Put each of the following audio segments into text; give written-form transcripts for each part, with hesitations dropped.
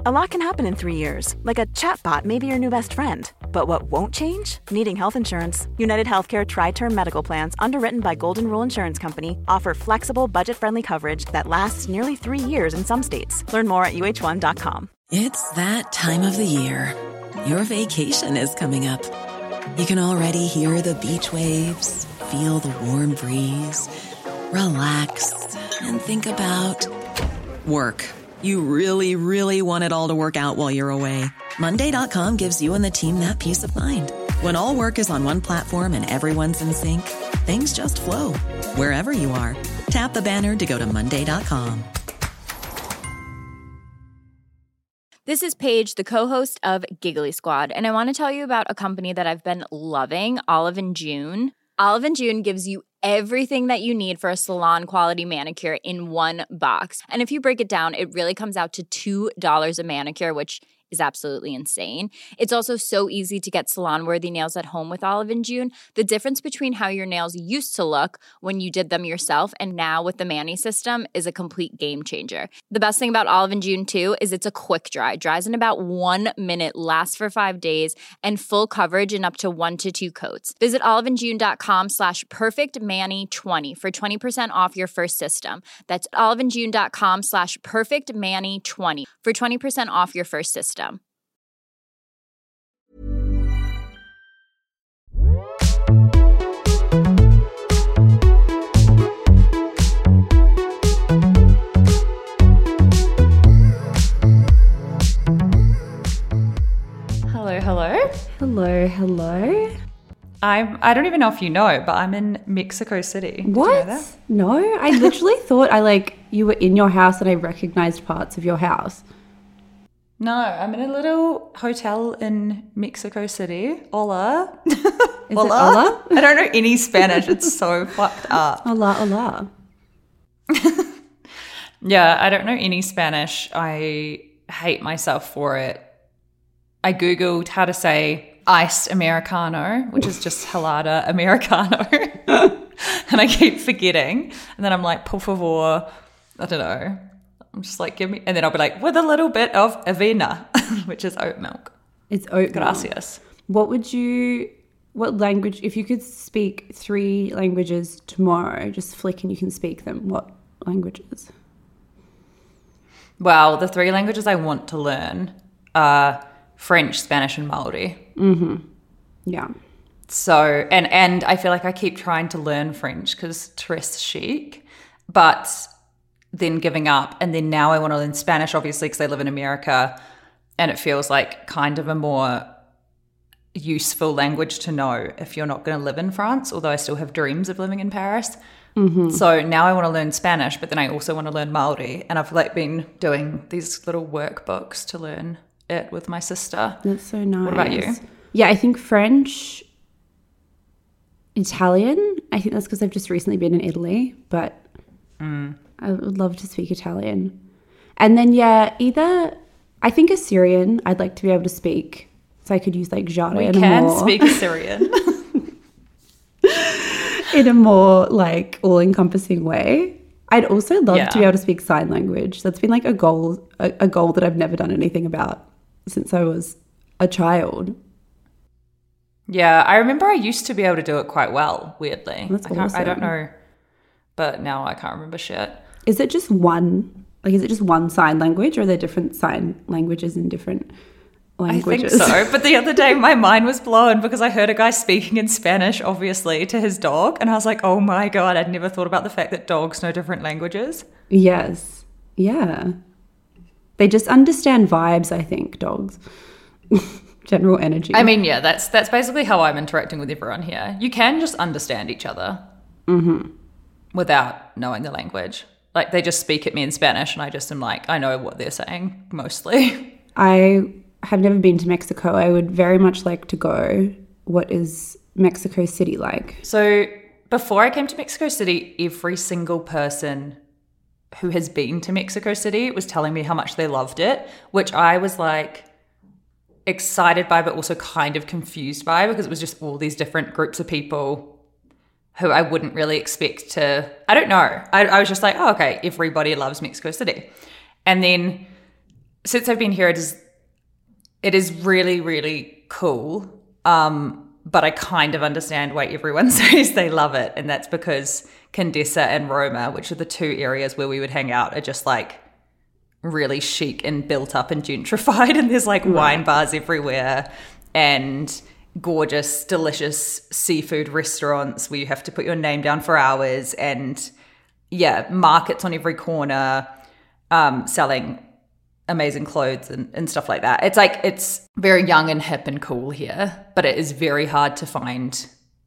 A lot can happen in 3 years, like a chatbot may be your new best friend. But what won't change? Needing health insurance. United Healthcare Tri-Term Medical Plans, underwritten by Golden Rule Insurance Company, offer flexible, budget-friendly coverage that lasts nearly 3 years in some states. Learn more at uh1.com. It's that time of the year. Your vacation is coming up. You can already hear the beach waves, feel the warm breeze, relax, and think about work. You really, really want it all to work out while you're away. Monday.com gives you and the team that peace of mind. When all work is on one platform and everyone's in sync, things just flow. Wherever you are, tap the banner to go to Monday.com. This is Paige, the co-host of Giggly Squad, and I want to tell you about a company that I've been loving, Olive & June. Olive & June gives you everything that you need for a salon-quality manicure in one box. And if you break it down, it really comes out to $2 a manicure, which is absolutely insane. It's also so easy to get salon-worthy nails at home with Olive & June. The difference between how your nails used to look when you did them yourself and now with the Mani system is a complete game changer. The best thing about Olive & June, too, is it's a quick dry. Dries in about 1 minute, lasts for 5 days, and full coverage in up to 1 to 2 coats. Visit oliveandjune.com/perfectmani20 for 20% off your first system. That's oliveandjune.com/perfectmani20 for 20% off your first system. Hello. I don't even know if you know, but I'm in Mexico City. Did What? you know that? No, I literally thought you were in your house and I recognized parts of your house. No, I'm in a little hotel in Mexico City. Hola. Is it hola? I don't know any Spanish. It's so fucked up. Hola. Yeah, I don't know any Spanish. I hate myself for it. I Googled how to say iced Americano, which is just helada Americano. And I keep forgetting. And then I'm like, por favor, I don't know. I'm just like, give me, and then I'll be like, with a little bit of avena, which is oat milk. It's oat milk. Gracias. What language, if you could speak 3 languages tomorrow, just flick and you can speak them, what languages? Well, the 3 languages I want to learn are French, Spanish, and Maori. Mm-hmm. Yeah. So, and I feel like I keep trying to learn French because très chic, but then giving up. And then now I want to learn Spanish, obviously, because I live in America, and it feels like kind of a more useful language to know if you're not going to live in France, although I still have dreams of living in Paris. Mm-hmm. So now I want to learn Spanish, but then I also want to learn Maori, and I've been doing these little workbooks to learn it with my sister. That's so nice. What about you? Yeah, I think French, Italian. I think that's because I've just recently been in Italy, but I would love to speak Italian. And then, I think Assyrian I'd like to be able to speak, so I could use Jara We can speak Assyrian. in a more all-encompassing way. I'd also love to be able to speak sign language. That's been a goal that I've never done anything about since I was a child. Yeah, I remember I used to be able to do it quite well, weirdly. That's awesome. I don't know, but now I can't remember shit. Is it just one sign language, or are there different sign languages in different languages? I think so, but the other day my mind was blown because I heard a guy speaking in Spanish, obviously, to his dog, and I was like, oh my God, I'd never thought about the fact that dogs know different languages. Yes. Yeah. They just understand vibes, I think, dogs. General energy. I mean, yeah, that's basically how I'm interacting with everyone here. You can just understand each other without knowing the language. They just speak at me in Spanish, and I just am I know what they're saying, mostly. I have never been to Mexico. I would very much like to go. What is Mexico City like? So before I came to Mexico City, every single person who has been to Mexico City was telling me how much they loved it, which I was excited by, but also kind of confused by, because it was just all these different groups of people who I wouldn't really expect to, I don't know. I was just oh, okay, everybody loves Mexico City. And then since I've been here, it is really, really cool. But I kind of understand why everyone says they love it. And that's because Condessa and Roma, which are the two areas where we would hang out, are just like really chic and built up and gentrified. And there's like wine bars everywhere and gorgeous, delicious seafood restaurants where you have to put your name down for hours. And yeah, markets on every corner, selling amazing clothes and stuff like that. It's like, it's very young and hip and cool here, but it is very hard to find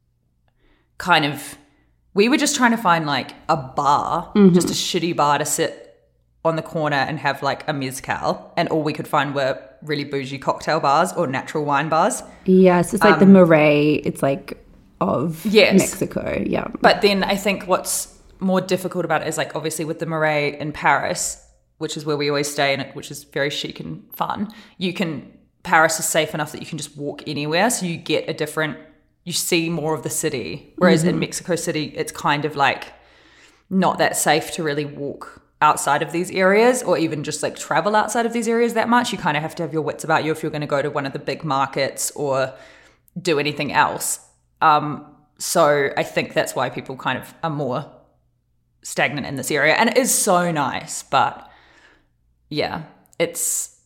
we were just trying to find like a bar, just a shitty bar to sit on the corner and have like a mezcal, and all we could find were really bougie cocktail bars or natural wine bars. Yes, it's like the Marais, it's like of Mexico, yeah. But then I think what's more difficult about it is like obviously with the Marais in Paris, which is where we always stay, and which is very chic and fun. Paris is safe enough that you can just walk anywhere, so you get you see more of the city. Whereas in Mexico City, it's kind of like not that safe to really walk outside of these areas or even just like travel outside of these areas that much. You kind of have to have your wits about you if you're going to go to one of the big markets or do anything else. So I think that's why people kind of are more stagnant in this area. And it is so nice, but yeah, there's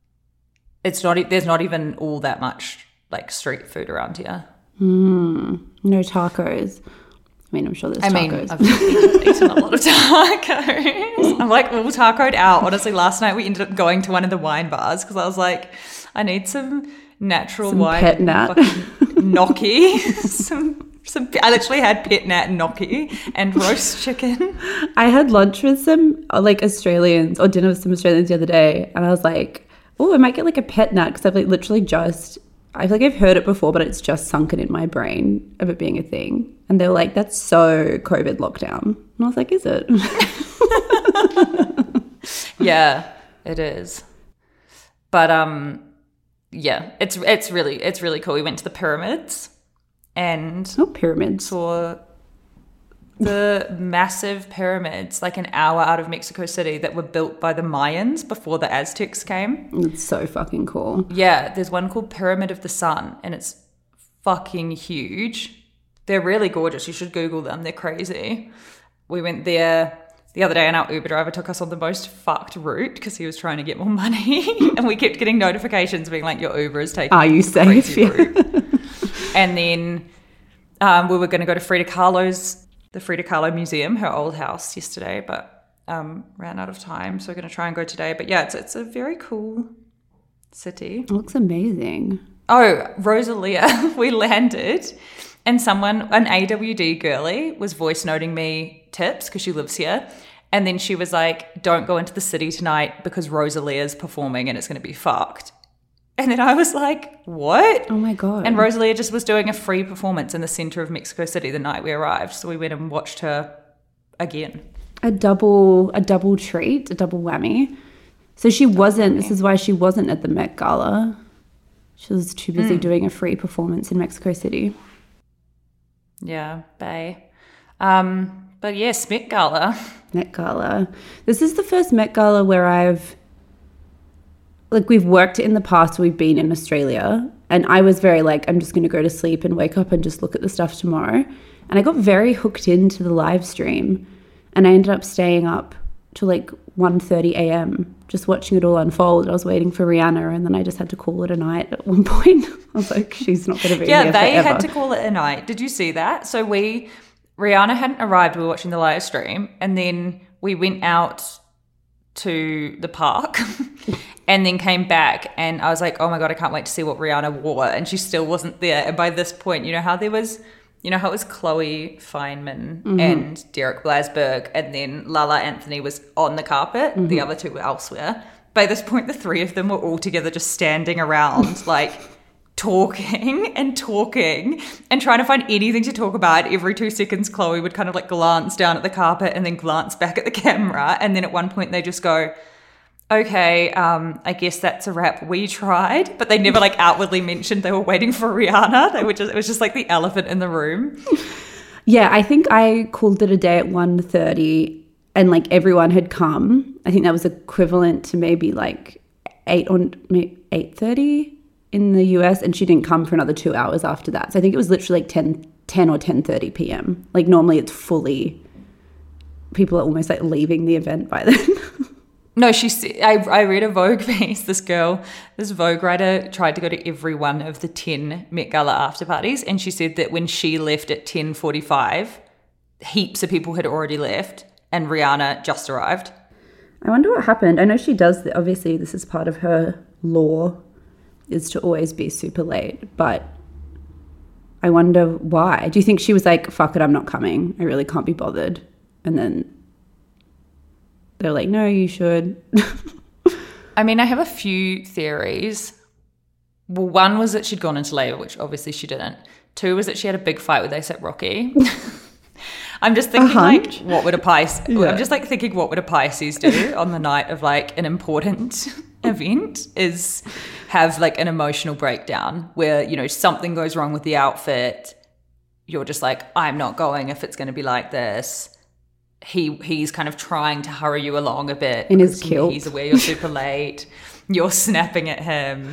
not even all that much like street food around here. No tacos. I mean, I'm sure there's tacos. I've eaten a lot of tacos. I'm like all tacoed out. Honestly, last night we ended up going to one of the wine bars because I was like, I need some natural wine. Pet nat. Gnocchi. I literally had pet nat gnocchi and roast chicken. I had lunch with some like Australians or dinner with some Australians the other day, and I was like, oh, I might get like a pet nat because I've like literally I feel like I've heard it before, but it's just sunken in my brain of it being a thing. And they were like, that's so COVID lockdown. And I was like, is it? Yeah, it is. But yeah, it's really cool. We went to the pyramids and pyramids. saw the massive pyramids like an hour out of Mexico City that were built by the Mayans before the Aztecs came. It's so fucking cool. Yeah, there's one called Pyramid of the Sun and it's fucking huge. They're really gorgeous. You should Google them. They're crazy. We went there the other day and our Uber driver took us on the most fucked route because he was trying to get more money and we kept getting notifications being like, your Uber is taking Are you safe? Route. And then we were going to go to the Frida Kahlo Museum, her old house, yesterday, but ran out of time. So we're going to try and go today. But yeah, it's a very cool city. It looks amazing. Oh, Rosalia, we landed and an AWD girly was voice noting me tips because she lives here. And then she was like, don't go into the city tonight because Rosalia's performing and it's going to be fucked. And then I was like, what? Oh my God. And Rosalia just was doing a free performance in the center of Mexico City the night we arrived. So we went and watched her again. A double treat, a double whammy. So this is why she wasn't at the Met Gala. She was too busy doing a free performance in Mexico City. Yeah, bae. But yes, Met Gala. Met Gala. This is the first Met Gala where we've worked in the past, we've been in Australia, and I was very like, I'm just going to go to sleep and wake up and just look at the stuff tomorrow. And I got very hooked into the live stream, and I ended up staying up till like 1:30 a.m. just watching it all unfold. I was waiting for Rihanna, and then I just had to call it a night at one point. I was like, she's not going to be here forever. Yeah, they had to call it a night. Did you see that? So Rihanna hadn't arrived. We were watching the live stream, and then we went out to the park and then came back, and I was like, oh my God, I can't wait to see what Rihanna wore. And she still wasn't there. And by this point, you know how it was Chloe Feynman and Derek Blasberg, and then Lala Anthony was on the carpet. The other two were elsewhere. By this point, the three of them were all together just standing around like talking and trying to find anything to talk about. Every 2 seconds, Chloe would kind of like glance down at the carpet and then glance back at the camera. And then at one point they just go, okay, I guess that's a wrap. We tried, but they never like outwardly mentioned they were waiting for Rihanna. It was just like the elephant in the room. Yeah, I think I called it a day at 1:30 and like everyone had come. I think that was equivalent to maybe like 8:30 in the US, and she didn't come for another 2 hours after that. So I think it was literally like 10 or 10:30 p.m. Like normally it's fully, people are almost like leaving the event by then. No, I read a Vogue piece. This Vogue writer tried to go to every one of the 10 Met Gala after parties, and she said that when she left at 10:45, heaps of people had already left and Rihanna just arrived. I wonder what happened. I know she does, obviously this is part of her law, is to always be super late, but I wonder why. Do you think she was like, fuck it, I'm not coming, I really can't be bothered, and then they're like, no, you should? I mean, I have a few theories. Well, one was that she'd gone into labor, which obviously she didn't. Two was that she had a big fight with A$AP Rocky. I'm just thinking like, what would a Pisces? Yeah. I'm just like thinking, what would a Pisces do on the night of like an important event? Is have like an emotional breakdown where, you know, something goes wrong with the outfit. You're just like, I'm not going if it's going to be like this. He's kind of trying to hurry you along a bit in his kilt. He's aware you're super late. You're snapping at him.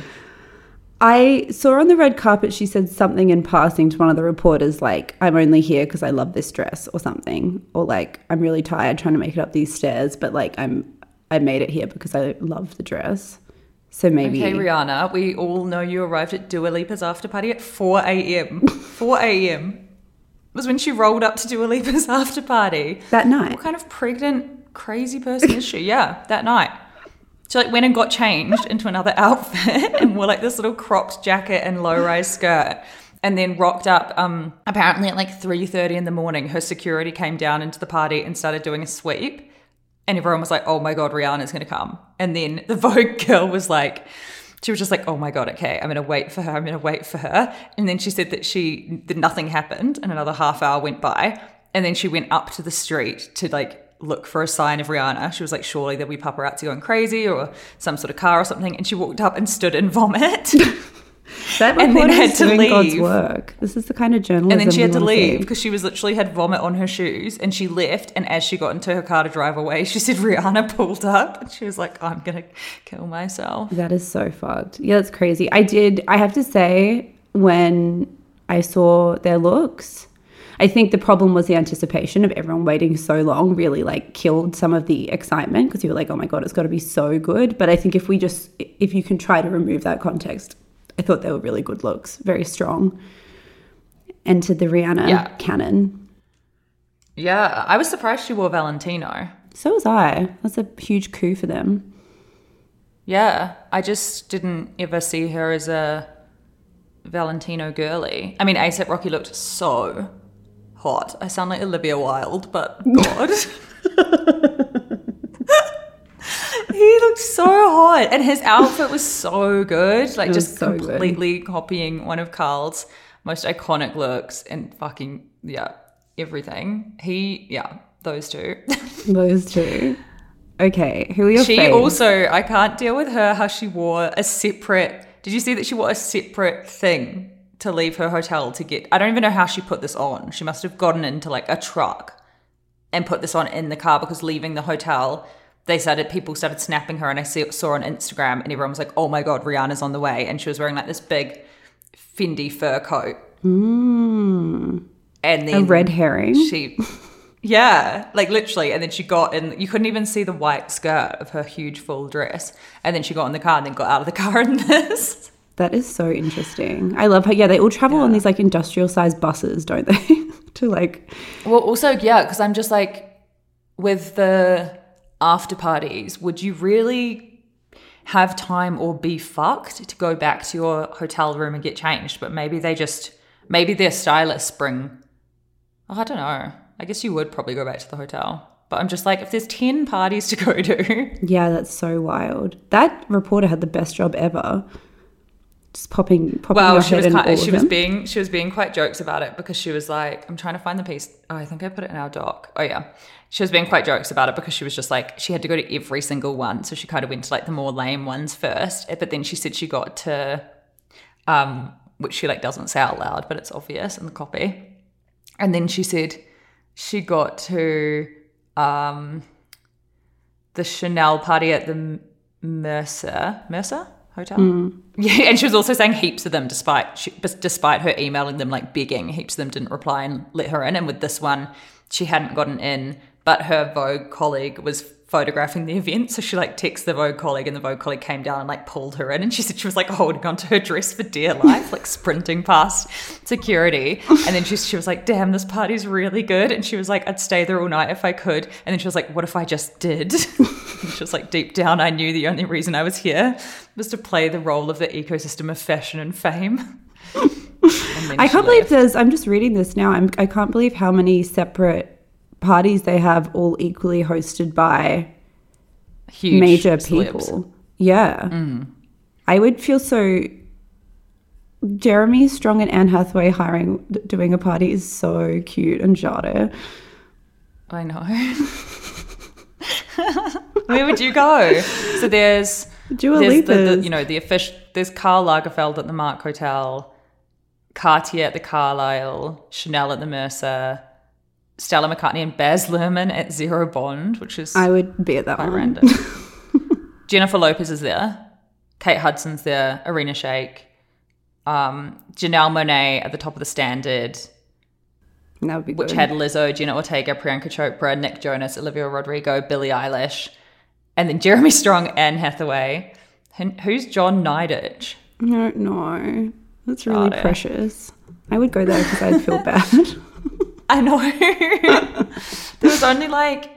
I saw on the red carpet she said something in passing to one of the reporters like, I'm only here because I love this dress or something, or like, I'm really tired trying to make it up these stairs, but like I made it here because I love the dress. So maybe. Okay, Rihanna, we all know you arrived at Dua Lipa's after party at 4 a.m. 4 a.m. was when she rolled up to Dua Lipa's after party. That night? What kind of pregnant, crazy person is she? Yeah, that night. She like went and got changed into another outfit and wore like this little cropped jacket and low-rise skirt, and then rocked up apparently at like 3:30 in the morning. Her security came down into the party and started doing a sweep, and everyone was like, oh my God, Rihanna's going to come. And then the Vogue girl was like, she was just like, oh my God, okay, I'm going to wait for her. And then she said that nothing happened and another half hour went by. And then she went up to the street to like look for a sign of Rihanna. She was like, surely there'll be paparazzi going crazy or some sort of car or something. And she walked up and stood in vomit. That and then had to doing leave. God's work. This is the kind of journalism. And then she had to leave see. because she was literally had vomit on her shoes, and she left. And as she got into her car to drive away, she said Rihanna pulled up and she was like, I'm going to kill myself. That is so fucked. Yeah, that's crazy. I have to say, when I saw their looks, I think the problem was the anticipation of everyone waiting so long really like killed some of the excitement, because you were like, oh my God, it's got to be so good. But I think if you can try to remove that context, I thought they were really good looks, very strong. Entered the Rihanna canon. Yeah, I was surprised she wore Valentino. So was I. That's a huge coup for them. Yeah, I just didn't ever see her as a Valentino girly. I mean, A$AP Rocky looked so hot. I sound like Olivia Wilde, but God. He looked so hot, and his outfit was so good. Like, just so completely copying one of Carl's most iconic looks and fucking, everything. Those two. Those two. Okay, who are your faves? She also, I can't deal with her, how she wore a separate, did you see that she wore a separate thing to leave her hotel to get, I don't even know how she put this on. She must have gotten into like a truck and put this on in the car, because leaving the hotel, people started snapping her, and I saw on Instagram, and everyone was like, oh my God, Rihanna's on the way. And she was wearing like this big Fendi fur coat. And then a red herring. Like literally. And then she got in, you couldn't even see the white skirt of her huge full dress. And then she got in the car and then got out of the car in this. That is so interesting. I love her. Yeah, they all travel on these like industrial sized buses, don't they? To like. Well, also, because I'm just like, with the after parties, would you really have time or be fucked to go back to your hotel room and get changed? But maybe their stylists I don't know. I guess you would probably go back to the hotel. But I'm just like, if there's 10 parties to go to. Yeah, that's so wild. That reporter had the best job ever. Just popping well, she was being quite jokes about it, because she was like, I'm trying to find the piece. Oh, I think I put it in our doc. Oh yeah. She was being quite jokes about it, because she was just like, she had to go to every single one. So she kind of went to like the more lame ones first. But then she said she got to, which she like doesn't say out loud, but it's obvious in the copy. And then she said she got to the Chanel party at the Mercer Hotel. Yeah, and she was also saying heaps of them, despite her emailing them, like begging. Heaps of them didn't reply and let her in. And with this one, she hadn't gotten in, but her Vogue colleague was photographing the event, so she like texted the Vogue colleague, and the Vogue colleague came down and like pulled her in, and she said she was like holding onto her dress for dear life, like sprinting past security. And then she was like, damn, this party's really good. And she was like, I'd stay there all night if I could. And then she was like, what if I just did? And she was like, deep down I knew the only reason I was here was to play the role of the ecosystem of fashion and fame. And I can't believe I'm just reading this now, I can't believe how many separate parties they have, all equally hosted by huge major celebs. people. Yeah. I would feel so... Jeremy Strong and Anne Hathaway doing a party is so cute and jada. I know. Where would you go? So there's the official. There's Karl Lagerfeld at the Mark Hotel, Cartier at the Carlisle, Chanel at the Mercer, Stella McCartney and Baz Luhrmann at Zero Bond, which is I would be at that quite one. random. Jennifer Lopez is there. Kate Hudson's there. Arena Shayk. Janelle Monáe at the top of the Standard. That would be good. Which had Lizzo, Jenna Ortega, Priyanka Chopra, Nick Jonas, Olivia Rodrigo, Billie Eilish, and then Jeremy Strong, Anne Hathaway. And who's John Nidich? I don't know. That's really precious. I would go there because I'd feel bad. I know. There was only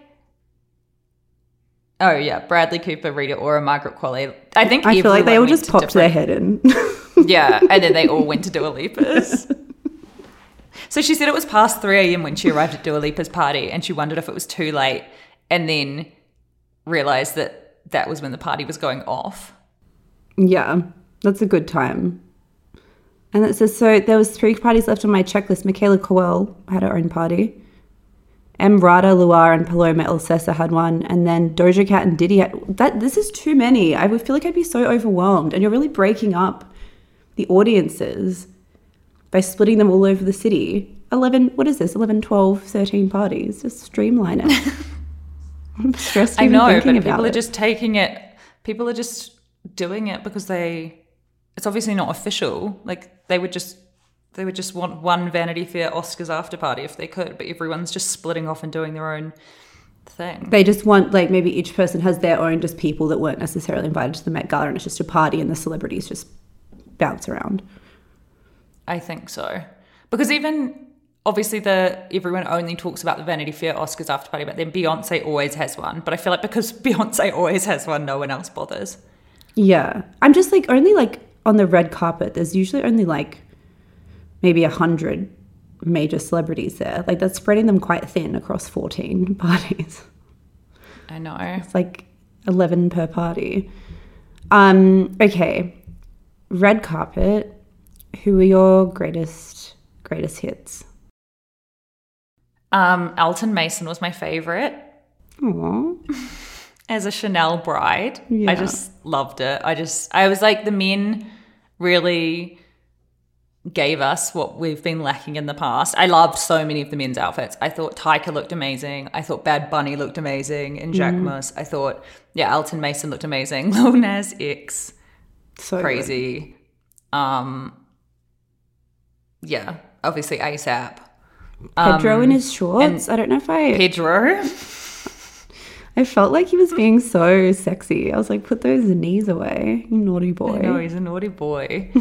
Bradley Cooper, Rita Ora, Margaret Qualley. I feel like they all just popped their head in. Yeah, and then they all went to Dua Lipa's. So she said it was past 3 a.m. when she arrived at Dua Lipa's party, and she wondered if it was too late, and then realised that was when the party was going off. Yeah, that's a good time. And it says, so there was 3 parties left on my checklist. Michaela Coel had her own party. Emrata Luar and Paloma El Cessa had one. And then Doja Cat and Diddy had... This is too many. I would feel like I'd be so overwhelmed. And you're really breaking up the audiences by splitting them all over the city. 11, 12, 13 parties. Just streamline it. I'm stressed even thinking about it. People are just taking it... People are just doing it because it's obviously not official. Like they would just want one Vanity Fair Oscars after party if they could, but everyone's just splitting off and doing their own thing. They just want, like, maybe each person has their own just people that weren't necessarily invited to the Met Gala, and it's just a party and the celebrities just bounce around. I think so. Because even obviously everyone only talks about the Vanity Fair Oscars after party, but then Beyonce always has one. But I feel like because Beyonce always has one, no one else bothers. Yeah. I'm just like, only like on the red carpet, there's usually only like maybe 100 major celebrities there. Like that's spreading them quite thin across 14 parties. I know. It's like 11 per party. Okay. Red carpet. Who are your greatest hits? Alton Mason was my favorite. Aww. As a Chanel bride. Yeah. I just loved it. I was like, the men really gave us what we've been lacking in the past. I loved so many of the men's outfits. I thought Tyga looked amazing. I thought Bad Bunny looked amazing in Jacquemus. I thought, Alton Mason looked amazing. Lil Nas X, so crazy. Obviously ASAP. Pedro in his shorts. I don't know if Pedro. I felt like he was being so sexy. I was like, put those knees away, you naughty boy. I know, he's a naughty boy.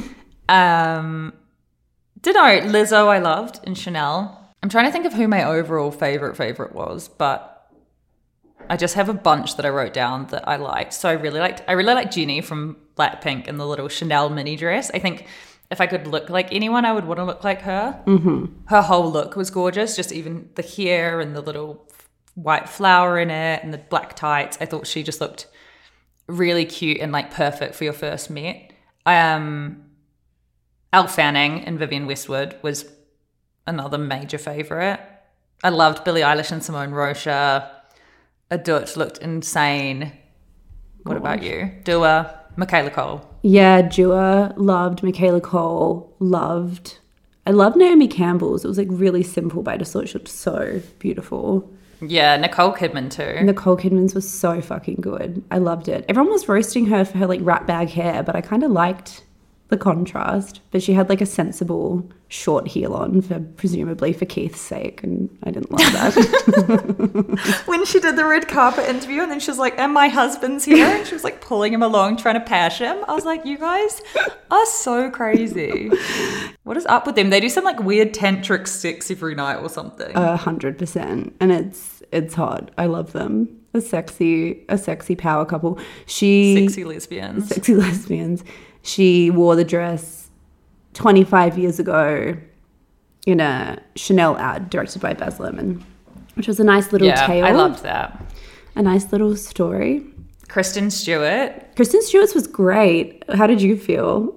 Lizzo I loved in Chanel. I'm trying to think of who my overall favorite was, but I just have a bunch that I wrote down that I liked. So I really liked Jennie from Blackpink in the little Chanel mini dress. I think if I could look like anyone, I would want to look like her. Mm-hmm. Her whole look was gorgeous, just even the hair and the little white flower in it and the black tights. I thought she just looked really cute and like perfect for your first Met. Elle Fanning and Vivienne Westwood was another major favorite. I loved Billie Eilish and Simone Rocha. Adut looked insane. What about you? Dua, Michaela Cole. Yeah, Dua, loved Michaela Cole, I loved Naomi Campbell's. It was like really simple, but I just thought she looked so beautiful. Yeah, Nicole Kidman too. Nicole Kidman's was so fucking good. I loved it. Everyone was roasting her for her like rat bag hair, but I kind of liked the contrast. But she had like a sensible short heel on presumably for Keith's sake, and I didn't love that. When she did the red carpet interview and then she was like, and my husband's here, and she was like pulling him along trying to pash him. I was like, you guys are so crazy. What is up with them? They do some like weird tantric sex every night or something. 100%, and it's hot. I love them. A sexy power couple. Sexy lesbians. She wore the dress 25 years ago in a Chanel ad directed by Baz Luhrmann, which was a nice little tale. I loved that. A nice little story. Kristen Stewart's was great. How did you feel?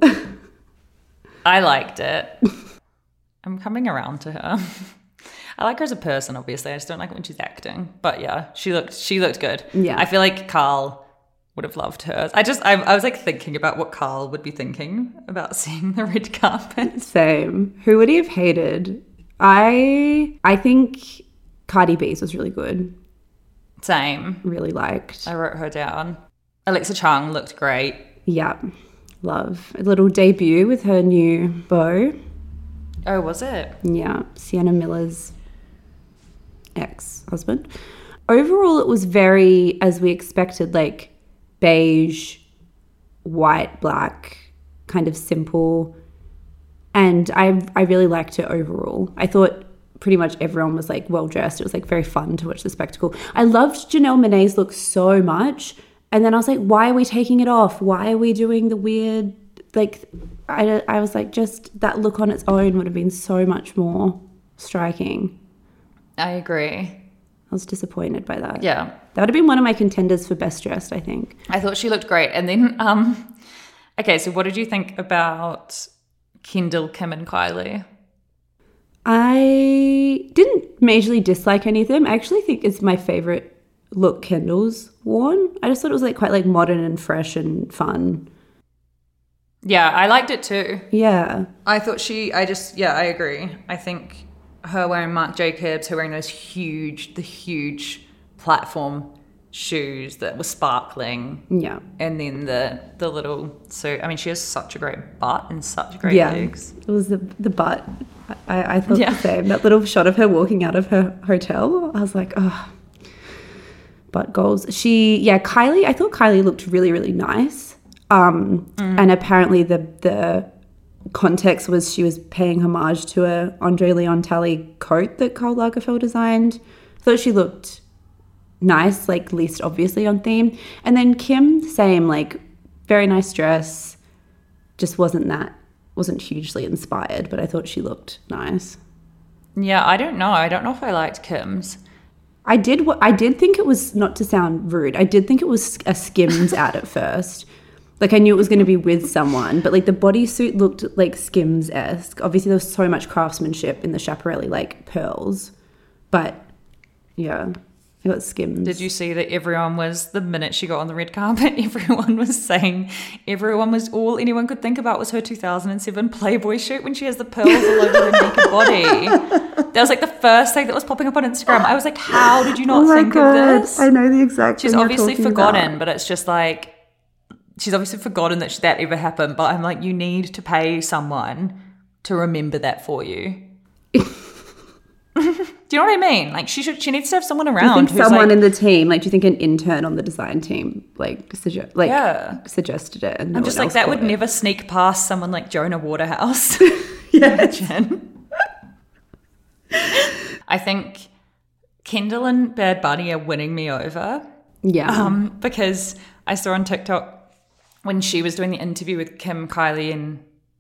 I liked it. I'm coming around to her. I like her as a person, obviously. I just don't like it when she's acting. But yeah, she looked good. Yeah. I feel like Carl would have loved hers. I was like thinking about what Carl would be thinking about seeing the red carpet. Same. Who would he have hated? I think Cardi B's was really good. Same. Really liked. I wrote her down. Alexa Chung looked great. Yeah. Love. A little debut with her new beau. Oh, was it? Yeah. Sienna Miller's ex-husband. Overall, it was very, as we expected, like beige, white, black, kind of simple. And I really liked it overall. I thought pretty much everyone was like well dressed. It was like very fun to watch the spectacle. I loved Janelle Monáe's look so much. And then I was like, why are we taking it off? Why are we doing the weird, like, I was like, just that look on its own would have been so much more striking. I agree. I was disappointed by that. Yeah. That would have been one of my contenders for best dressed, I think. I thought she looked great. And then, okay, so what did you think about Kendall, Kim, and Kylie? I didn't majorly dislike any of them. I actually think it's my favorite look Kendall's worn. I just thought it was like quite like modern and fresh and fun. Yeah, I liked it too. Yeah. I thought I agree. I think her wearing Marc Jacobs, her wearing those huge platform shoes that were sparkling. Yeah. And then the little suit. I mean, she has such a great butt and such great legs. It was the butt. I thought the same. That little shot of her walking out of her hotel, I was like, oh, butt goals. Kylie, I thought Kylie looked really, really nice. And apparently the context was she was paying homage to a Andre Leon Talley coat that Karl Lagerfeld designed. I thought she looked nice, like least obviously on theme. And then Kim, same, like very nice dress, just wasn't hugely inspired, but I thought she looked nice. Yeah, I don't know if I liked Kim's. I did think it was, not to sound rude, I did think it was a Skims ad at first. Like I knew it was going to be with someone, but like the bodysuit looked like Skims-esque. Obviously there was so much craftsmanship in the Schiaparelli like pearls, but yeah, I got Skims. Did you see that the minute she got on the red carpet, everyone was saying, all anyone could think about was her 2007 Playboy shoot when she has the pearls all over her naked body. That was like the first thing that was popping up on Instagram. I was like, how did you not think of this? I know the exact She's obviously forgotten, but it's just like, she's obviously forgotten that ever happened, but I'm like, you need to pay someone to remember that for you. Do you know what I mean? Like she needs to have someone around. Do you think someone like, in the team, like do you think an intern on the design team suggested it? And I'm just like, that would never sneak past someone like Jonah Waterhouse. Imagine. I think Kendall and Bad Bunny are winning me over. Yeah. Because I saw on TikTok when she was doing the interview with Kim and Kylie,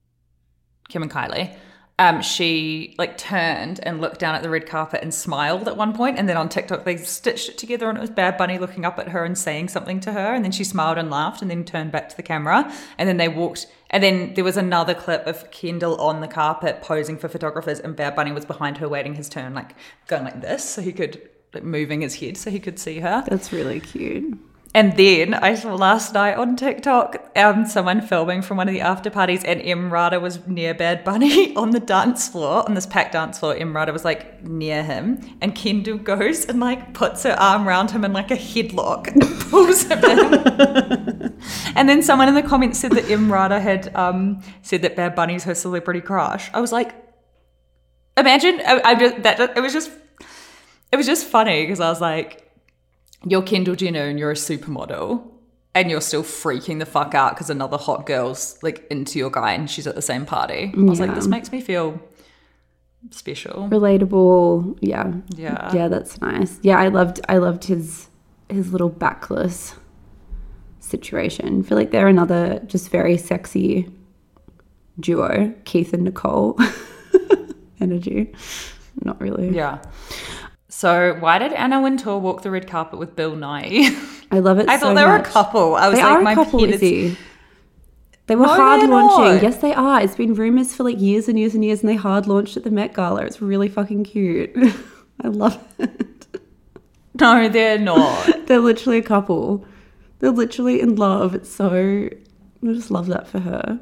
she like turned and looked down at the red carpet and smiled at one point, and then on TikTok they stitched it together and it was Bad Bunny looking up at her and saying something to her, and then she smiled and laughed and then turned back to the camera, and then they walked, and then there was another clip of Kendall on the carpet posing for photographers and Bad Bunny was behind her waiting his turn, like going like this so he could, like moving his head so he could see her. That's really cute. And then I saw last night on TikTok someone filming from one of the after parties, and Emrata was near Bad Bunny on the dance floor, on this packed dance floor. Emrata was like near him, and Kendall goes and like puts her arm around him in like a headlock and pulls him in. And then someone in the comments said that Emrata had said that Bad Bunny's her celebrity crush. I was like, imagine, it was just funny because I was like, you're Kendall Jenner and you're a supermodel and you're still freaking the fuck out because another hot girl's like into your guy and she's at the same party. I was like, this makes me feel special. Relatable. Yeah. Yeah. Yeah, that's nice. Yeah, I loved his little backless situation. I feel like they're another just very sexy duo, Keith and Nicole. Energy. Not really. Yeah. So why did Anna Wintour walk the red carpet with Bill Nighy? I love it. I thought they were a couple. I was they like, are a my couple, Izzy. They were hard launching. Yes, they are. It's been rumors for like years and years and years, and they hard launched at the Met Gala. It's really fucking cute. I love it. No, they're not. They're literally a couple. They're literally in love. It's so. I just love that for her.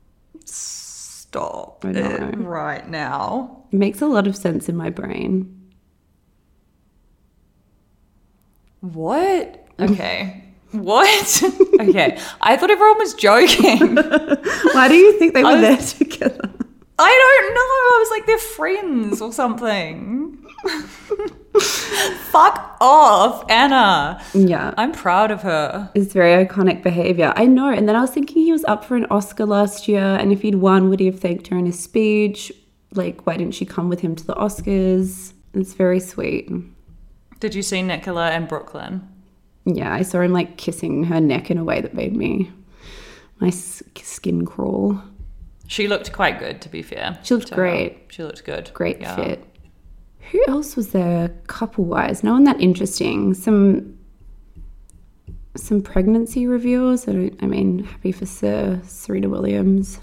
Stop it right now. It makes a lot of sense in my brain. What? Okay. What? Okay. I thought everyone was joking. Why do you think they were there together? I don't know. I was like, they're friends or something. Fuck off, Anna. Yeah. I'm proud of her. It's very iconic behavior. I know. And then I was thinking he was up for an Oscar last year, and if he'd won, would he have thanked her in his speech? Like, why didn't she come with him to the Oscars? It's very sweet. Did you see Nicola and Brooklyn? Yeah, I saw him like kissing her neck in a way that made my skin crawl. She looked quite good, to be fair. She looked great. She looked good. Great fit. Who else was there couple-wise? No one that interesting. Some pregnancy reveals. Happy for Serena Williams.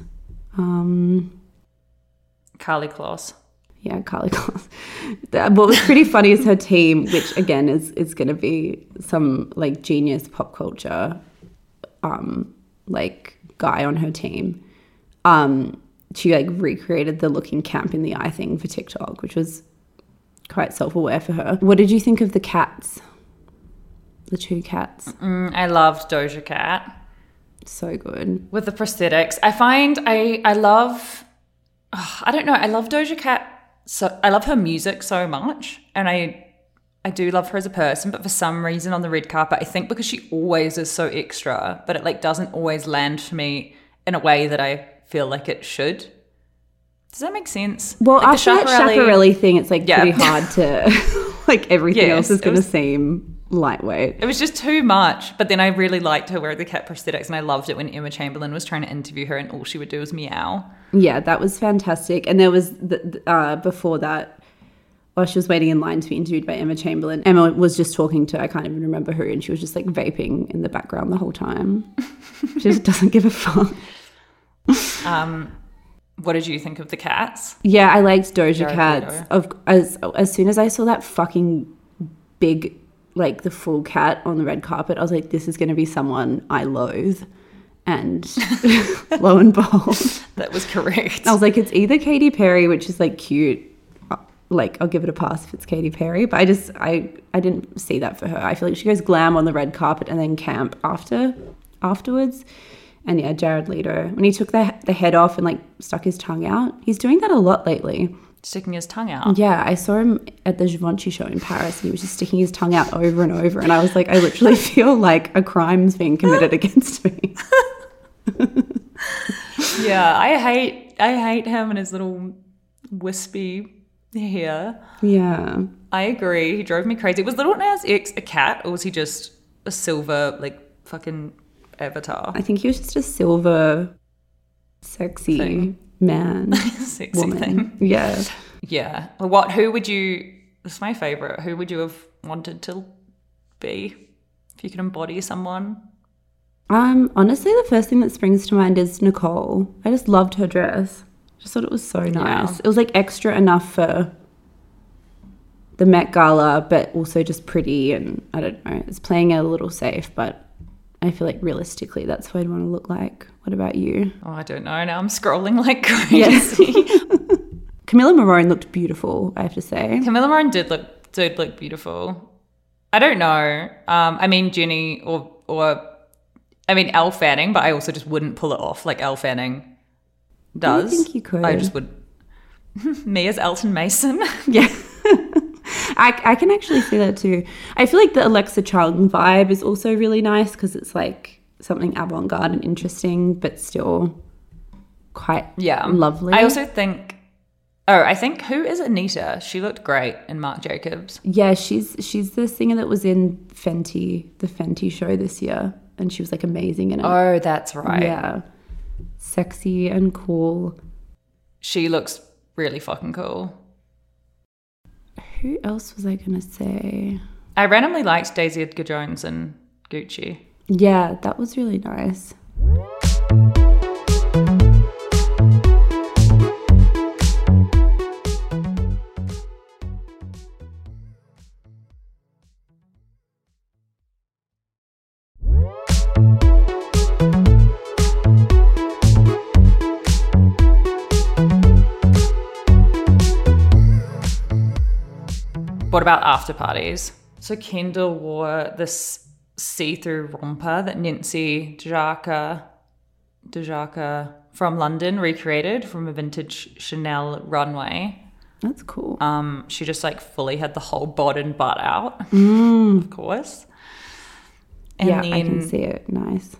Carly Kloss. Yeah, Carly Kloss. What was pretty funny is her team, which again is going to be some like genius pop culture like guy on her team. She like recreated the looking camp in the eye thing for TikTok, which was quite self-aware for her. What did you think of the cats? The two cats? I loved Doja Cat. So good. With the prosthetics. I love Doja Cat. So I love her music so much, and I do love her as a person, but for some reason on the red carpet, I think because she always is so extra, but it like doesn't always land for me in a way that I feel like it should. Does that make sense? Well, like after that Schiaparelli thing, it's like pretty hard to like everything else is going to seem lightweight. It was just too much, but then I really liked her wearing the cat prosthetics, and I loved it when Emma Chamberlain was trying to interview her and all she would do was meow. Yeah, that was fantastic. And there was before that, while she was waiting in line to be interviewed by Emma Chamberlain, Emma was just talking to, I can't even remember who, and she was just like vaping in the background the whole time. She just doesn't give a fuck. What did you think of the cats? Yeah, I liked Doja Cat. As soon as I saw that fucking big, like the full cat on the red carpet, I was like, this is going to be someone I loathe. And lo and behold, that was correct. I was like, it's either Katy Perry, which is like cute. Like, I'll give it a pass if it's Katy Perry. But I didn't see that for her. I feel like she goes glam on the red carpet and then camp afterwards. And yeah, Jared Leto, when he took the head off and like stuck his tongue out, he's doing that a lot lately. Sticking his tongue out? Yeah, I saw him at the Givenchy show in Paris and he was just sticking his tongue out over and over. And I was like, I literally feel like a crime's being committed against me. Yeah, I hate him and his little wispy hair. Yeah. I agree. He drove me crazy. Was Lil Nas X a cat, or was he just a silver, like, fucking avatar? I think he was just a silver, sexy man. Sexy woman. thing. Yeah. Yeah. Who would you, this is my favorite, who would you have wanted to be if you could embody someone? Honestly, the first thing that springs to mind is Nicole. I just loved her dress. Just thought it was so nice. Yeah. It was like extra enough for the Met Gala, but also just pretty, and I don't know, it's playing it a little safe, but I feel like realistically that's what I'd want to look like. What about you? Oh, I don't know. Now I'm scrolling like crazy. Yes. Camilla Morone looked beautiful, I have to say. Camilla Morone did look beautiful. I don't know. I mean, Jenny or I mean, Elle Fanning, but I also just wouldn't pull it off like Elle Fanning does. I think you could. I just would. Me as Elton Mason. Yeah. I can actually see that too. I feel like the Alexa Chung vibe is also really nice because it's like something avant-garde and interesting, but still quite lovely. I also think, I think, who is Anita? She looked great in Marc Jacobs. Yeah, she's the singer that was in Fenty, the Fenty show this year, and she was like amazing in it. Oh, that's right. Yeah. Sexy and cool. She looks really fucking cool. Who else was I going to say? I randomly liked Daisy Edgar Jones and Gucci. Yeah, that was really nice. What about after parties? So Kendall wore this see-through romper that Nancy Dejaka from London recreated from a vintage Chanel runway. That's cool. She just like fully had the whole bod and butt out, of course. And yeah, then I can see it. Nice.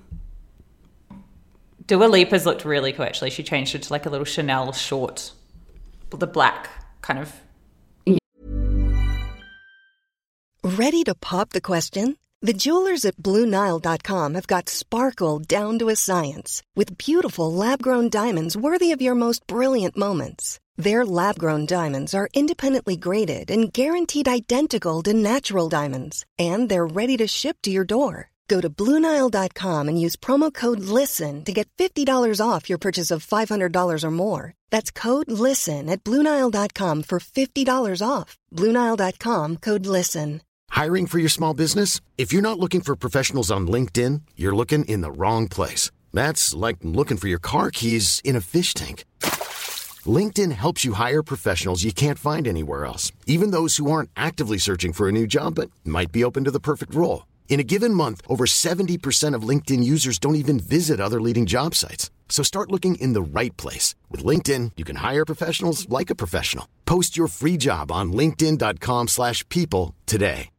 Dua Lipa's looked really cool, actually. She changed it to like a little Chanel short, the black kind of. Ready to pop the question? The jewelers at BlueNile.com have got sparkle down to a science with beautiful lab-grown diamonds worthy of your most brilliant moments. Their lab-grown diamonds are independently graded and guaranteed identical to natural diamonds, and they're ready to ship to your door. Go to BlueNile.com and use promo code LISTEN to get $50 off your purchase of $500 or more. That's code LISTEN at BlueNile.com for $50 off. BlueNile.com, code LISTEN. Hiring for your small business? If you're not looking for professionals on LinkedIn, you're looking in the wrong place. That's like looking for your car keys in a fish tank. LinkedIn helps you hire professionals you can't find anywhere else, even those who aren't actively searching for a new job but might be open to the perfect role. In a given month, over 70% of LinkedIn users don't even visit other leading job sites. So start looking in the right place. With LinkedIn, you can hire professionals like a professional. Post your free job on linkedin.com/people today.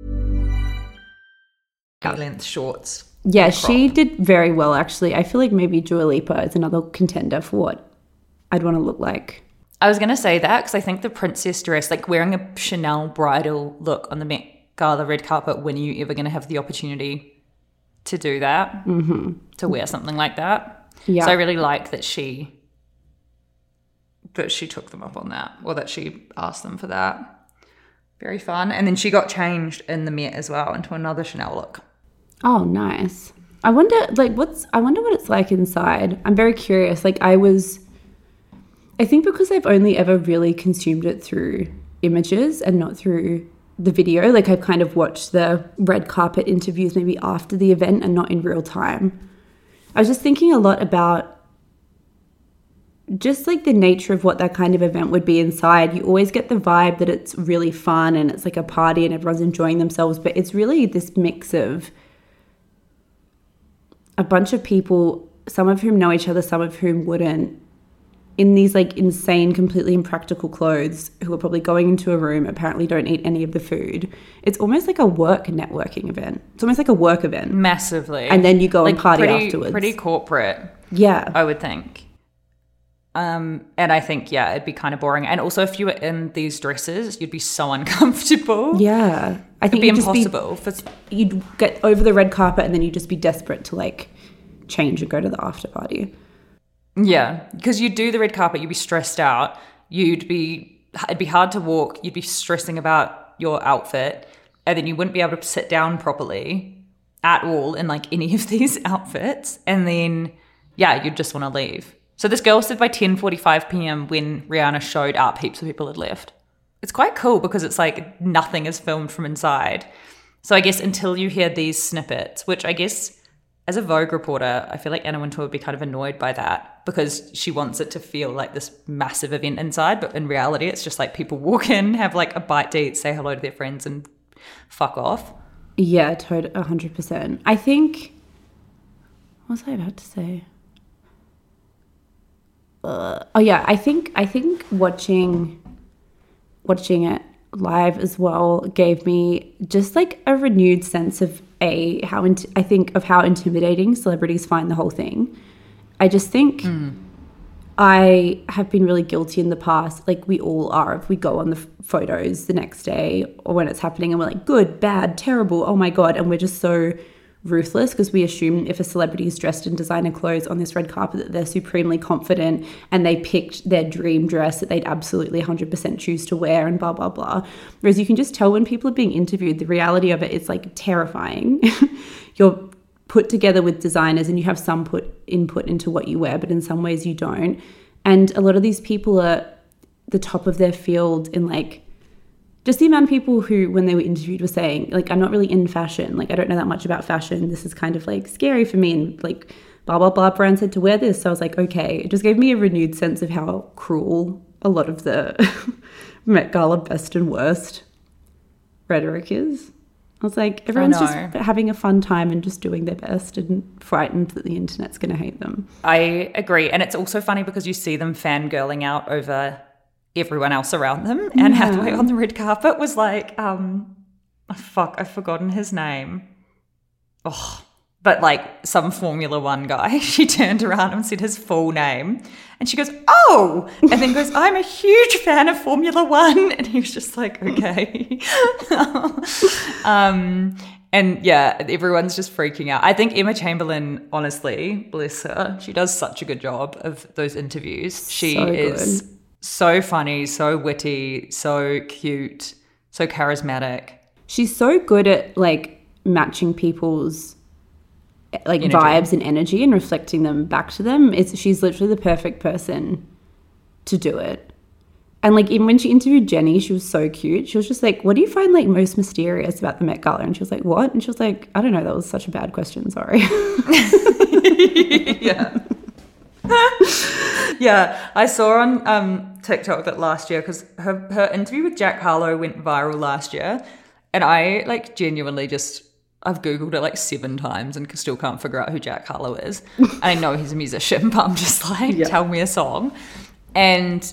Length shorts. Yeah, she did very well, actually. I feel like maybe Dua Lipa is another contender for what I'd want to look like. I was going to say that because I think the princess dress, like wearing a Chanel bridal look on the Met Gala red carpet, when are you ever going to have the opportunity to do that? Mm-hmm. To wear something like that? Yeah. So I really like that she took them up on that, or that she asked them for that. Very fun. And then she got changed in the Met as well into another Chanel look. Oh, nice. I wonder what it's like inside. I'm very curious. Like I think because I've only ever really consumed it through images and not through the video. Like I've kind of watched the red carpet interviews maybe after the event and not in real time. I was just thinking a lot about just like the nature of what that kind of event would be inside. You always get the vibe that it's really fun and it's like a party and everyone's enjoying themselves, but it's really this mix of a bunch of people, some of whom know each other, some of whom wouldn't, in these like insane, completely impractical clothes, who are probably going into a room, apparently don't eat any of the food. It's almost like a work networking event. It's almost like a work event. Massively. And then you go and party afterwards. Pretty corporate. Yeah. I would think. And I think, yeah, it'd be kind of boring. And also if you were in these dresses, you'd be so uncomfortable. Yeah. I think it'd be impossible. You'd get over the red carpet and then you'd just be desperate to like change and go to the after party. Yeah, because you'd do the red carpet, you'd be stressed out. It'd be hard to walk. You'd be stressing about your outfit. And then you wouldn't be able to sit down properly at all in like any of these outfits. And then, yeah, you'd just want to leave. So this girl said by 10:45 p.m. when Rihanna showed up, heaps of people had left. it's quite cool because it's like nothing is filmed from inside. So I guess until you hear these snippets, which I guess as a Vogue reporter, I feel like Anna Wintour would be kind of annoyed by that because she wants it to feel like this massive event inside. But in reality, it's just like people walk in, have like a bite to eat, say hello to their friends and fuck off. Yeah, 100%. I think, what was I about to say? I think watching it live as well gave me just like a renewed sense of how intimidating celebrities find the whole thing. I just think I have been really guilty in the past, like we all are, if we go on the photos the next day or when it's happening and we're like, good, bad, terrible, oh my God. And we're just so ruthless because we assume if a celebrity is dressed in designer clothes on this red carpet that they're supremely confident and they picked their dream dress that they'd absolutely 100% choose to wear and blah, blah, blah. Whereas you can just tell when people are being interviewed, the reality of it is like terrifying. You're put together with designers and you have some input into what you wear, but in some ways you don't. And a lot of these people are the top of their field in like, just the amount of people who, when they were interviewed, were saying, like, I'm not really in fashion. Like, I don't know that much about fashion. This is kind of, like, scary for me. And, like, blah, blah, blah. Brand said to wear this. So I was like, okay. It just gave me a renewed sense of how cruel a lot of the Met Gala best and worst rhetoric is. I was like, everyone's just having a fun time and just doing their best and frightened that the internet's going to hate them. I agree. And it's also funny because you see them fangirling out over everyone else around them. Anne Hathaway on the red carpet was like, I've forgotten his name. But like some Formula One guy, she turned around and said his full name. And she goes, oh, and then goes, I'm a huge fan of Formula One. And he was just like, okay. And yeah, everyone's just freaking out. I think Emma Chamberlain, honestly, bless her, she does such a good job of those interviews. She is so funny, so witty, so cute, so charismatic. She's so good at like matching people's like energy, vibes and energy and reflecting them back to them. She's literally the perfect person to do it. And like even when she interviewed Jenny, she was so cute. She was just like, what do you find like most mysterious about the Met Gala? And she was like, what? And she was like, I don't know, that was such a bad question, sorry. Yeah. Yeah, I saw on TikTok that last year, because her interview with Jack Harlow went viral last year, and I like genuinely I've Googled it like 7 times and still can't figure out who Jack Harlow is. I know he's a musician, but I'm just like, tell me a song. And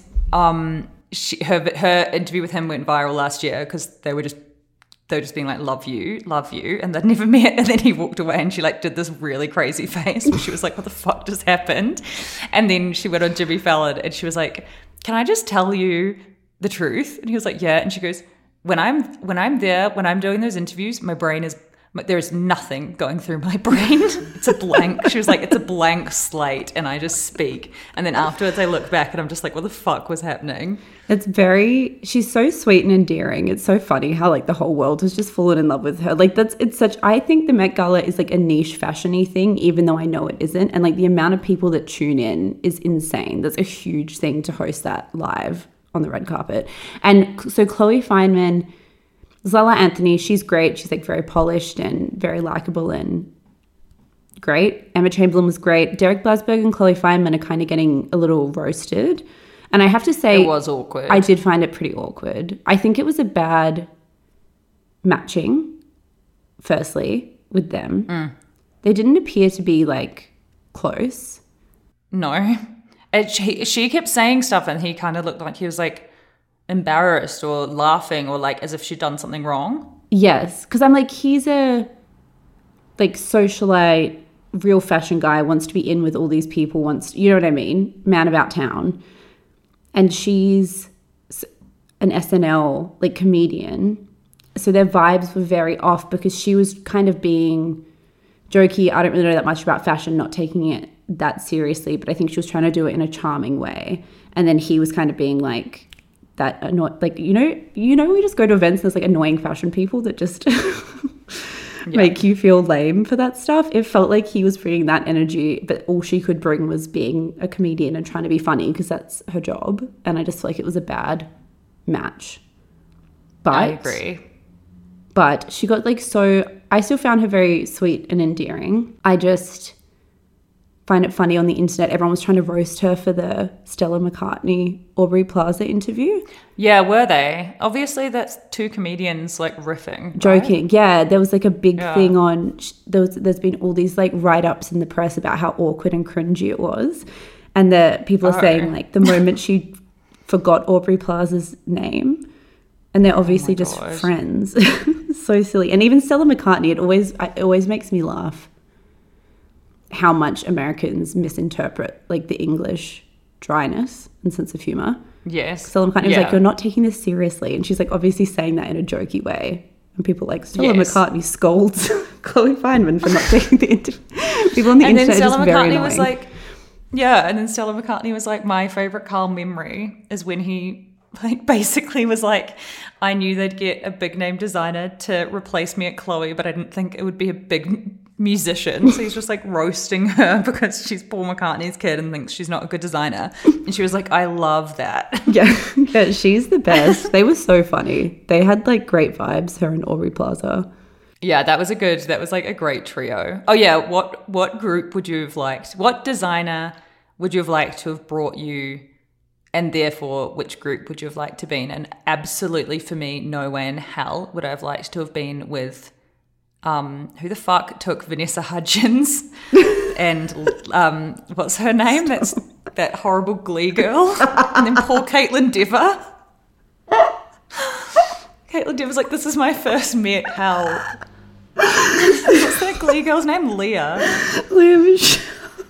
her interview with him went viral last year because they were just being like, love you, and they'd never met. And then he walked away and she like did this really crazy face where she was like, what the fuck just happened? And then she went on Jimmy Fallon and she was like, can I just tell you the truth? And he was like, yeah. And she goes, when I'm there, when I'm doing those interviews, my brain is, there is nothing going through my brain. It's a blank. She was like, it's a blank slate and I just speak. And then afterwards I look back and I'm just like, what the fuck was happening? She's so sweet and endearing. It's so funny how like the whole world has just fallen in love with her. Like I think the Met Gala is like a niche fashion-y thing, even though I know it isn't. And like the amount of people that tune in is insane. That's a huge thing to host that live on the red carpet. And so Chloe Fineman, Zella Anthony, she's great. She's like very polished and very likable and great. Emma Chamberlain was great. Derek Blasberg and Chloe Fineman are kind of getting a little roasted. And I have to say, it was awkward. I did find it pretty awkward. I think it was a bad matching, firstly, with them. They didn't appear to be like close. No. She kept saying stuff and he kind of looked like he was like embarrassed or laughing or like as if she'd done something wrong. Yes, because I'm like, he's a like socialite, real fashion guy, wants to be in with all these people, you know what I mean, man about town. And she's an SNL like comedian, so their vibes were very off because she was kind of being jokey. I don't really know that much about fashion, not taking it that seriously, but I think she was trying to do it in a charming way. And then he was kind of being like that like you know we just go to events and there's like annoying fashion people that just make you feel lame for that stuff. It felt like he was bringing that energy, but all she could bring was being a comedian and trying to be funny because that's her job. And I just feel like it was a bad match. I agree. But she got like I still found her very sweet and endearing. I just find it funny on the internet. Everyone was trying to roast her for the Stella McCartney Aubrey Plaza interview. Yeah, were they? Obviously, that's two comedians like riffing. Joking. Right? Yeah, there was like a big thing on, there's been all these like write-ups in the press about how awkward and cringy it was. And the people are saying like the moment she forgot Aubrey Plaza's name, and they're obviously just friends. So silly. And even Stella McCartney, it always makes me laugh how much Americans misinterpret like the English dryness and sense of humor. Yes. Stella McCartney was like, you're not taking this seriously. And she's like obviously saying that in a jokey way. And people are like, Stella McCartney scolds Chloe Fineman for not taking the interview. People on the internet are just very annoying. Was like, yeah, and then Stella McCartney was like, my favourite Carl memory is when he like basically was like, I knew they'd get a big name designer to replace me at Chloe, but I didn't think it would be a big musician. So he's just like roasting her because she's Paul McCartney's kid and thinks she's not a good designer. And she was like, I love that. Yeah, she's the best. They were so funny. They had like great vibes, her and Aubrey Plaza. Yeah, that was like a great trio. Oh yeah, what group would you have liked? What designer would you have liked to have brought you, and therefore which group would you have liked to be in? And absolutely for me, no way in hell would I have liked to have been with who the fuck took Vanessa Hudgens and what's her name? That's that horrible Glee girl. And then poor Caitlin Dever. Caitlin Dever's like, this is my first Met Hell. What's that Glee girl's name? Leah Michelle.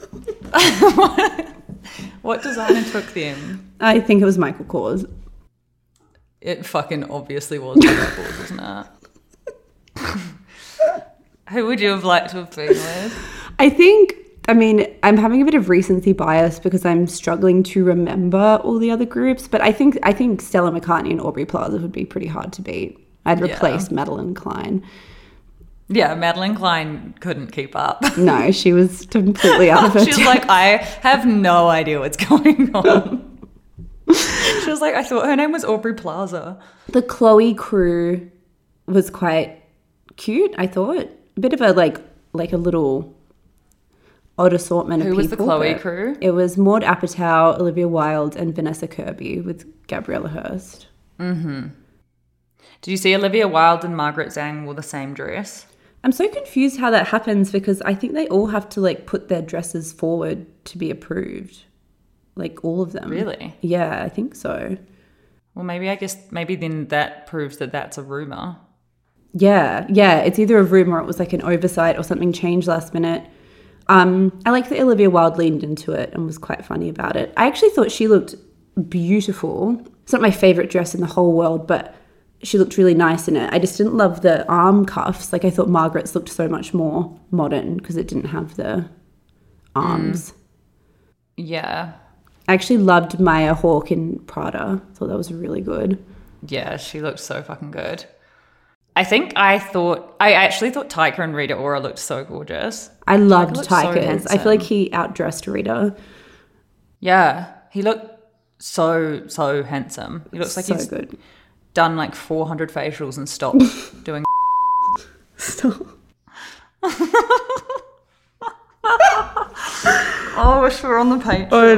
What designer took them? I think it was Michael Kors. It fucking obviously was Michael Kors, wasn't it? Who would you have liked to have been with? I'm having a bit of recency bias because I'm struggling to remember all the other groups, but I think Stella McCartney and Aubrey Plaza would be pretty hard to beat. I'd replace Madeline Klein. Yeah, Madeline Klein couldn't keep up. No, she was completely out of her She's like, I have no idea what's going on. She was like, I thought her name was Aubrey Plaza. The Chloe crew was quite cute, I thought. A bit of a like a little odd assortment of people. Who was the Chloe crew? It was Maud Apatow, Olivia Wilde, and Vanessa Kirby with Gabriella Hearst. Mm-hmm. Did you see Olivia Wilde and Margaret Zhang wore the same dress? I'm so confused how that happens because I think they all have to like put their dresses forward to be approved. Like all of them. Really? Yeah, I think so. Well, maybe then that proves that that's a rumour. Yeah, it's either a rumor or it was like an oversight or something changed last minute. I like that Olivia Wilde leaned into it and was quite funny about it. I actually thought she looked beautiful. It's not my favourite dress in the whole world, but she looked really nice in it. I just didn't love the arm cuffs. Like I thought Margaret's looked so much more modern because it didn't have the arms. Yeah. I actually loved Maya Hawke in Prada. Thought that was really good. Yeah, she looked so fucking good. I actually thought Taika and Rita Ora looked so gorgeous. I loved Taika's. I feel like he outdressed Rita. Yeah, he looked so handsome. He looks like so he's good. Done like 400 facials and stopped doing. Stop. Oh, I wish we were on the page. I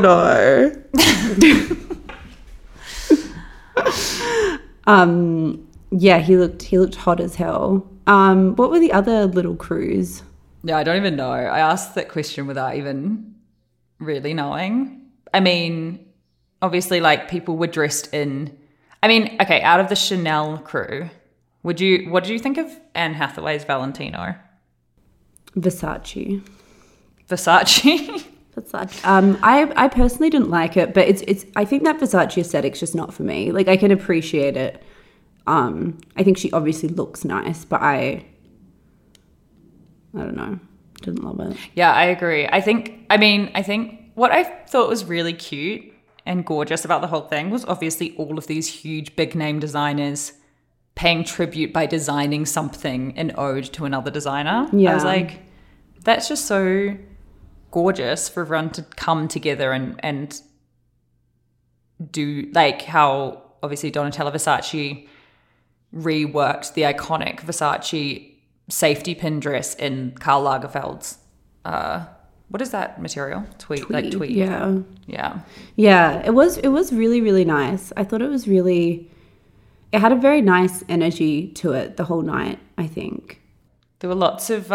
know. Yeah, he looked hot as hell. What were the other little crews? Yeah, I don't even know. I asked that question without even really knowing. I mean, obviously, like people were dressed in. I mean, okay, out of the Chanel crew, what do you think of Anne Hathaway's Valentino? Versace. Versace. I personally didn't like it, but it's. I think that Versace aesthetic's just not for me. Like I can appreciate it. I think she obviously looks nice, but I don't know. Didn't love it. Yeah, I agree. I think what I thought was really cute and gorgeous about the whole thing was obviously all of these huge big name designers paying tribute by designing something in ode to another designer. Yeah. I was like, that's just so gorgeous for everyone to come together and do, like how obviously Donatella Versace reworked the iconic Versace safety pin dress in Karl Lagerfeld's, what is that material? Tweed. Yeah. Yeah. Yeah, it was really, really nice. I thought it had a very nice energy to it the whole night, I think. There were lots of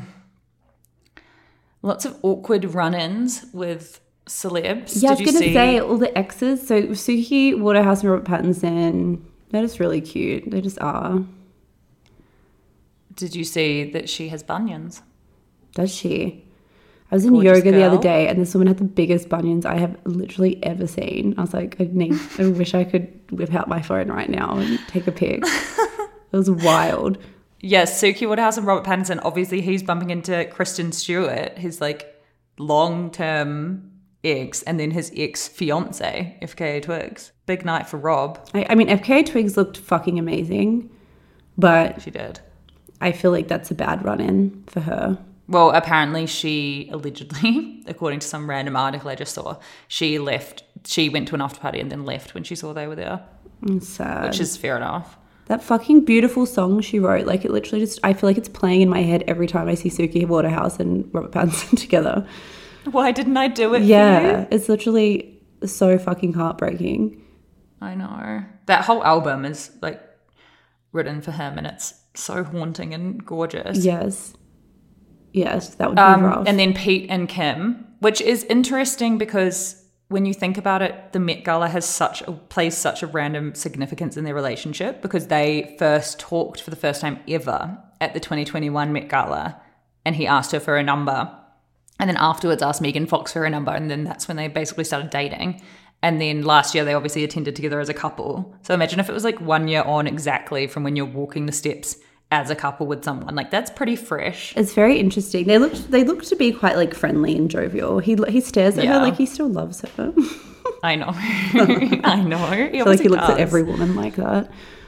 awkward run-ins with celebs. Yeah, I was going to say all the exes. So Suki Waterhouse and Robert Pattinson, they're just really cute. They just are. Did you see that she has bunions? Does she? I was in Gorgeous yoga the other girl. day and this woman had the biggest bunions I have literally ever seen. I was like, I wish I could whip out my phone right now and take a pic. It was wild. Yes, Suki Woodhouse and Robert Pattinson, obviously he's bumping into Kristen Stewart, his like long-term ex, and then his ex-fiance, FKA Twigs. Big night for Rob. I mean, FKA Twigs looked fucking amazing, but She did. I feel like that's a bad run-in for her. Well, apparently she allegedly, according to some random article I just saw, she went to an after party and then left when she saw they were there, It's sad. which is fair enough. That fucking beautiful song she wrote, like it literally just, I feel like it's playing in my head every time I see Suki Waterhouse and Robert Pattinson together. Why didn't I do it for Yeah, you? it's literally so fucking heartbreaking. I know. That whole album is like written for him and it's so haunting and gorgeous. Yes, that would be rough. And then Pete and Kim, which is interesting because when you think about it, the Met Gala plays such a random significance in their relationship because they first talked for the first time ever at the 2021 Met Gala, and he asked her for a number, and then afterwards asked Megan Fox for a number, and then that's when they basically started dating. And then last year they obviously attended together as a couple. So imagine if it was like 1 year on exactly from when you're walking the steps as a couple with someone. Like that's pretty fresh. It's very interesting. They look to be quite like friendly and jovial. He stares at her like he still loves her. I know. I know. I feel like he looks at every woman like that.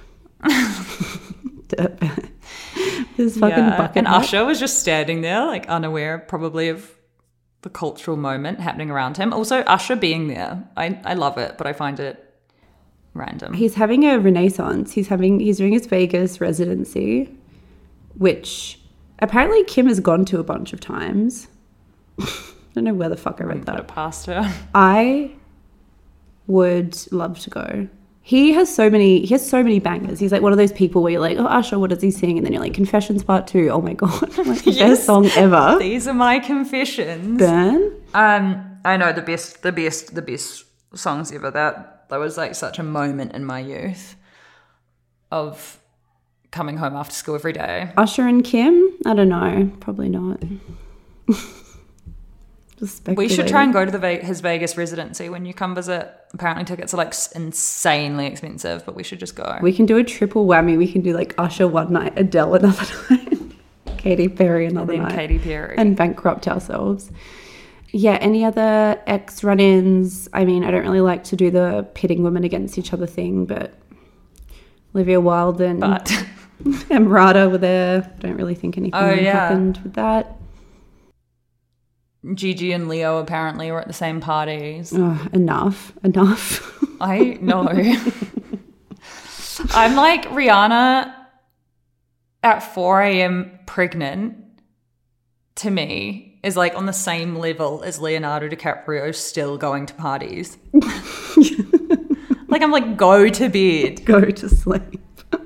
His fucking bucket And hat. Usher was just standing there, like unaware probably of the cultural moment happening around him. Also, Usher being there, I love it, but I find it random. He's having a renaissance. He's doing his Vegas residency, which apparently Kim has gone to a bunch of times. I don't know where the fuck I read Put it that. past her. I would love to go. He has so many bangers. He's like one of those people where you're like, oh, Usher, what does he sing? And then you're like, Confessions Part 2. Oh my God. I'm like, best song ever. These are my confessions. Burn. I know the best songs ever. That was like such a moment in my youth of coming home after school every day. Usher and Kim? I don't know. Probably not. Just We should speculating. try and go to his Vegas residency when you come visit. Apparently tickets are like insanely expensive, but we should just go. We can do a triple whammy. We can do like Usher one night, Adele another night, Katy Perry another And then night. Katy Perry. And bankrupt ourselves. Yeah, any other ex run-ins? I mean, I don't really like to do the pitting women against each other thing, but Olivia Wilde and Emrata were there. Don't really think anything happened with that. Gigi and Leo apparently were at the same parties. Oh, enough. I know. I'm like Rihanna at 4 a.m. pregnant, to me, is like on the same level as Leonardo DiCaprio still going to parties. Like I'm like, go to bed. Go to sleep.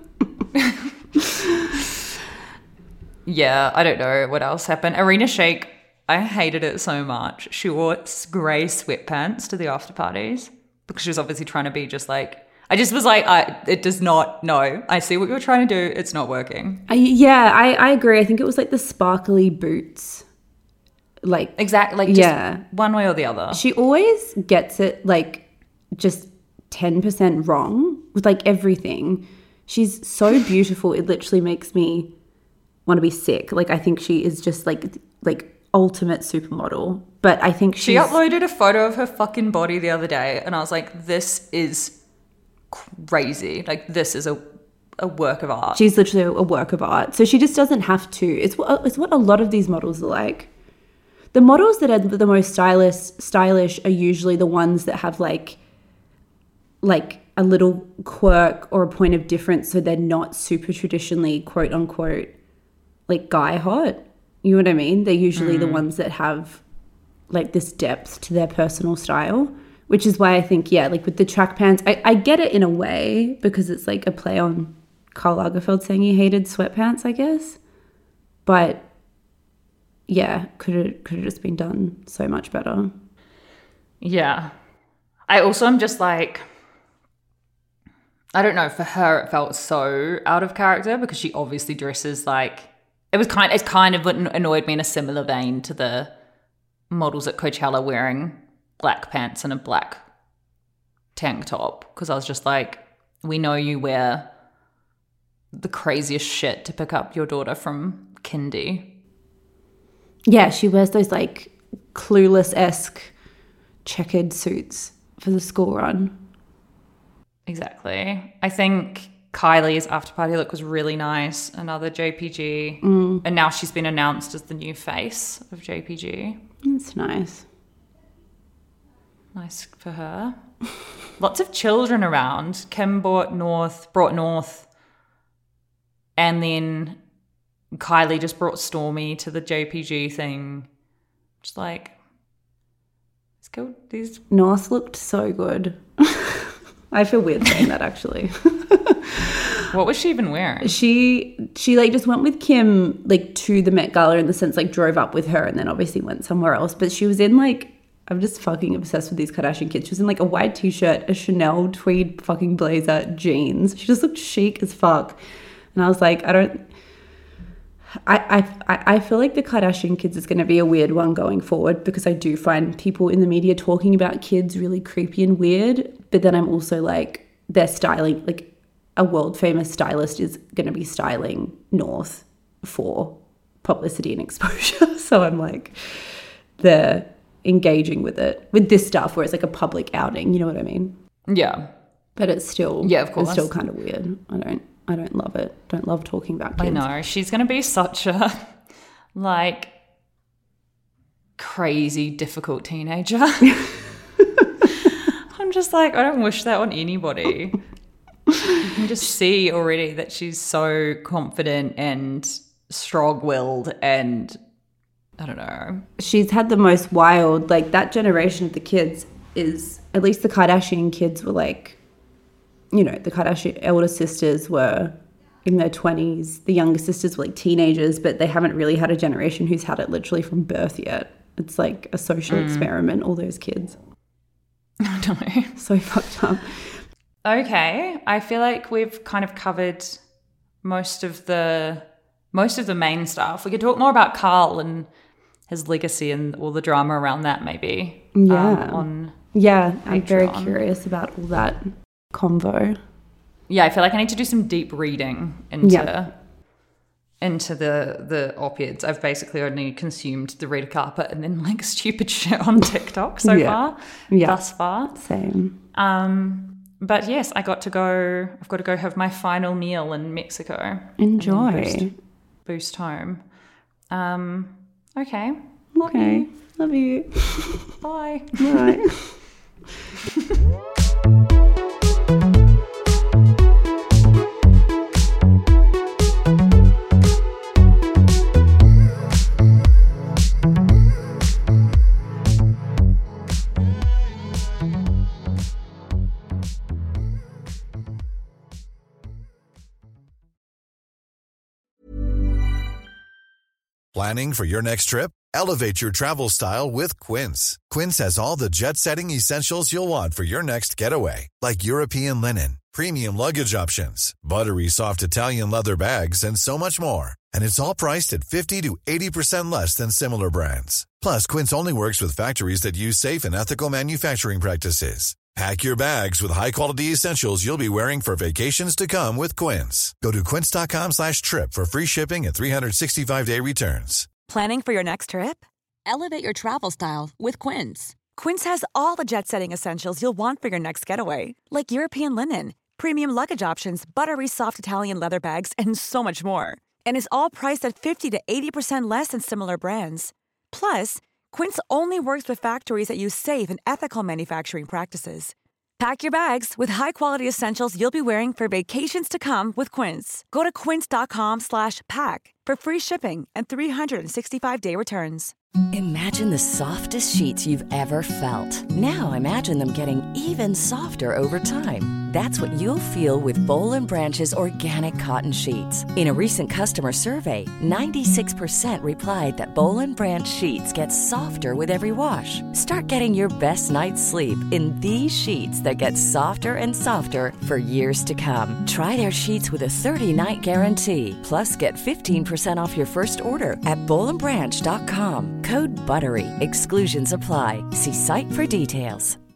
Yeah, I don't know what else happened. Arena Shayk, I hated it so much. She wore grey sweatpants to the after parties because she was obviously trying to be just like, I just was like, it does not, no. I see what you're trying to do. It's not working. I agree. I think it was like the sparkly boots. Like Exactly. Like just one way or the other. She always gets it like just 10% wrong with like everything. She's so beautiful. It literally makes me want to be sick. Like I think she is just like ultimate supermodel. But I think she uploaded a photo of her fucking body the other day and I was like, this is crazy. Like this is a work of art. She's literally a work of art. So she just doesn't have to. It's what a lot of these models are like. The models that are the most stylish are usually the ones that have like a little quirk or a point of difference, so they're not super traditionally quote unquote like guy hot. You know what I mean? They're usually the ones that have like this depth to their personal style, which is why I think, yeah, like with the track pants, I get it in a way because it's like a play on Karl Lagerfeld saying he hated sweatpants, I guess. But yeah, could have just been done so much better. Yeah. I also am just like, I don't know, for her it felt so out of character because she obviously dresses like, it kind of annoyed me in a similar vein to the models at Coachella wearing black pants and a black tank top, because I was just like, we know you wear the craziest shit to pick up your daughter from kindy. Yeah, she wears those like Clueless-esque checkered suits for the school run. Exactly. I think Kylie's after party look was really nice. Another JPG. And now she's been announced as the new face of JPG. That's nice. Nice for her. Lots of children around. Kim brought North. And then Kylie just brought Stormy to the JPG thing. Just like, let's go. These North looked so good. I feel weird saying that actually. What was she even wearing? She like just went with Kim like to the Met Gala in the sense like drove up with her and then obviously went somewhere else. But she was in like, I'm just fucking obsessed with these Kardashian kids. She was in like a white t-shirt, a Chanel tweed fucking blazer, jeans. She just looked chic as fuck. And I was like, I feel like the Kardashian kids is going to be a weird one going forward because I do find people in the media talking about kids really creepy and weird. But then I'm also like, they're styling, like a world famous stylist is going to be styling North for publicity and exposure. So I'm like, they're engaging with it, with this stuff where it's like a public outing. You know what I mean? Yeah. But it's still, yeah, of course. It's still kind of weird. I don't love it. Don't love talking about kids. I know. She's going to be such a, like, crazy, difficult teenager. I'm just like, I don't wish that on anybody. You can just see already that she's so confident and strong-willed and, I don't know. She's had the most wild, like, that generation of the kids is, at least the Kardashian kids were like, you know, the Kardashian elder sisters were in their 20s. The younger sisters were like teenagers, but they haven't really had a generation who's had it literally from birth yet. It's like a social experiment, all those kids. I know. So fucked up. Okay. I feel like we've kind of covered most of the main stuff. We could talk more about Karl and his legacy and all the drama around that maybe. Yeah. On I'm very curious about all that convo. Yeah, I feel like I need to do some deep reading into the op-eds. I've basically only consumed the red carpet and then like stupid shit on TikTok thus far. Same. But yes, I've got to go have my final meal in Mexico. Enjoy. Boost home. Okay. Love you. Bye. Bye. Planning for your next trip? Elevate your travel style with Quince. Quince has all the jet-setting essentials you'll want for your next getaway, like European linen, premium luggage options, buttery soft Italian leather bags, and so much more. And it's all priced at 50 to 80% less than similar brands. Plus, Quince only works with factories that use safe and ethical manufacturing practices. Pack your bags with high-quality essentials you'll be wearing for vacations to come with Quince. Go to quince.com/trip for free shipping and 365-day returns. Planning for your next trip? Elevate your travel style with Quince. Quince has all the jet-setting essentials you'll want for your next getaway, like European linen, premium luggage options, buttery soft Italian leather bags, and so much more. And is all priced at 50 to 80% less than similar brands. Plus, Quince only works with factories that use safe and ethical manufacturing practices. Pack your bags with high-quality essentials you'll be wearing for vacations to come with Quince. Go to quince.com/pack for free shipping and 365-day returns. Imagine the softest sheets you've ever felt. Now imagine them getting even softer over time. That's what you'll feel with Boll & Branch's organic cotton sheets. In a recent customer survey, 96% replied that Boll & Branch sheets get softer with every wash. Start getting your best night's sleep in these sheets that get softer and softer for years to come. Try their sheets with a 30-night guarantee. Plus, get 15% off your first order at bollandbranch.com. Code BUTTERY. Exclusions apply. See site for details.